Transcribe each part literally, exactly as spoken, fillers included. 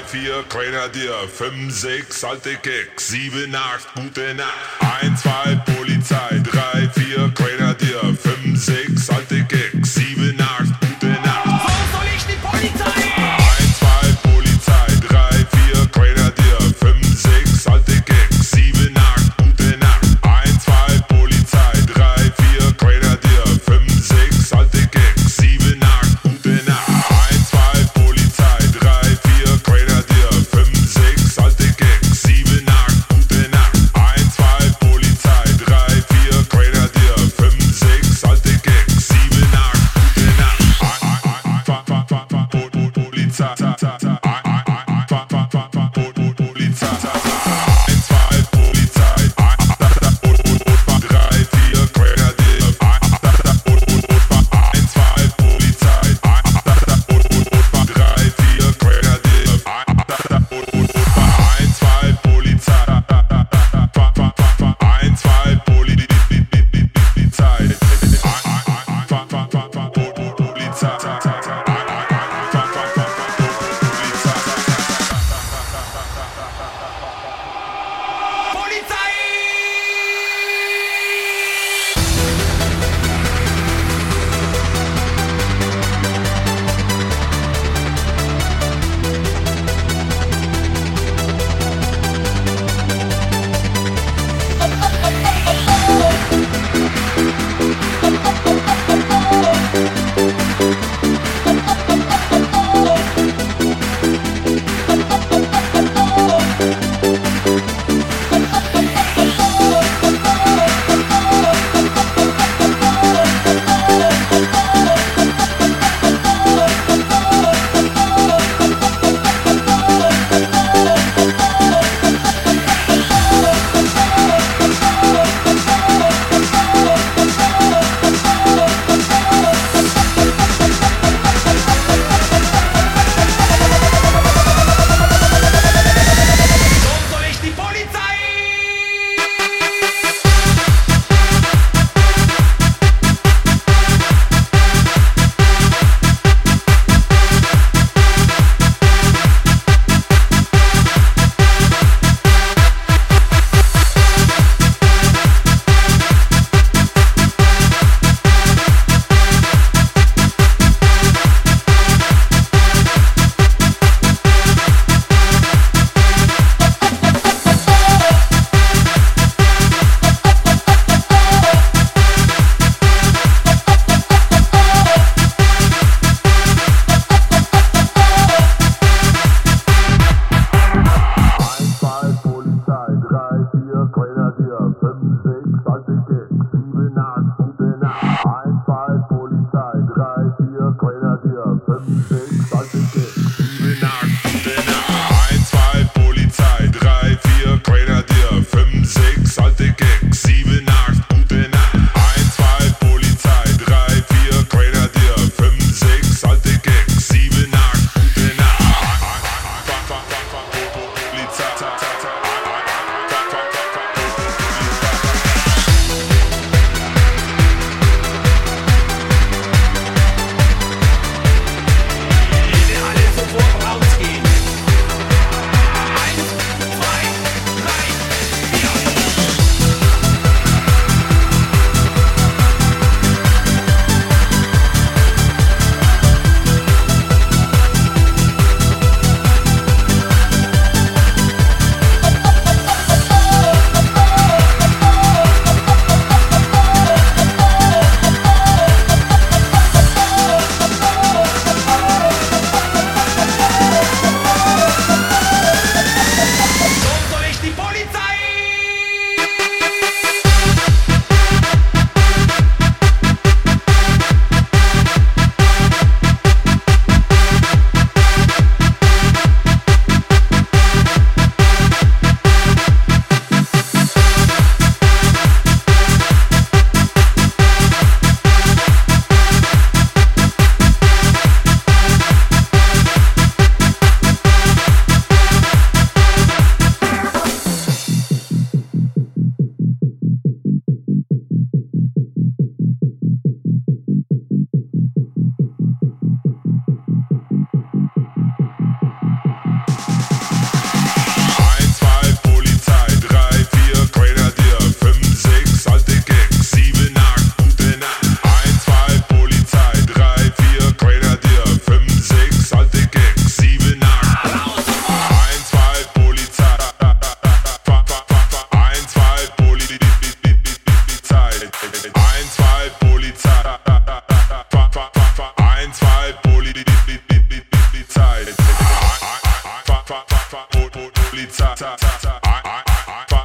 vier, Grenadier, fünf, sechs, alte Keks, sieben, acht, gute Nacht. eins, zwei, Polizei, drei, vier, Grenadier, fünf, sechs, alte Keks, sieben, acht, gute Nacht. Warum soll ich die Polizei? eins, zwei, Polizei, drei, vier, Grenadier, fünf, sechs, alte Keks, sieben, acht, gute Nacht. eins, zwei, Polizei, drei, vier, Grenadier, fünf, sechs, alte Keks, sieben, acht, gute Nacht. eins, zwei, Polizei, drei, vier, Grenadier, fünf, sechs, alte Keks, sieben, acht, gute Nacht. eins, zwei, Polizei, drei, vier, Grenadier, fünf, sechs, alte Keks, sieben, acht, gute Nacht. Polizei,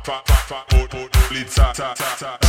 Polizei.